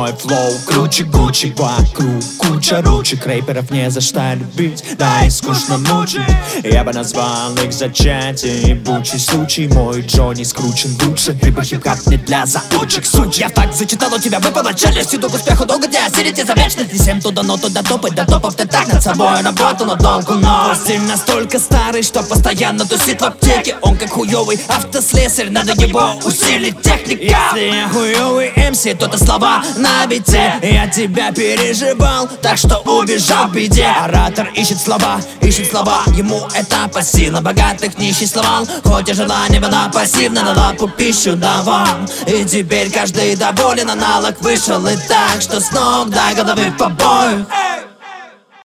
мой флоу круче Гуччи. Вокруг куча ручек, рэперов не за что любить, да и скучно мучить. Я бы назвал их зачатие, ебучий случай. Мой Джонни скручен лучше, либо хип-хап не для заучек, сучек. Я так зачитал, у тебя выпала челюсть, иду к успеху долго тебя осилить и завечность. Не всем туда, но туда топать, до топов ты так над собой работал, но долго, но стиль настолько старый, что постоянно тусит в аптеке. Он как хуёвый автослесарь, надо его усилить техника. Если я хуёвый МС, то это слова на бите. Я тебя переживал, так что убежал в беде. Оратор ищет слова, ему это по силам. Богатых нищий словал, хоть и желание было пассивно, на лапу пищу давал. И теперь каждый доволен, аналог вышел и так, что с ног до головы побои.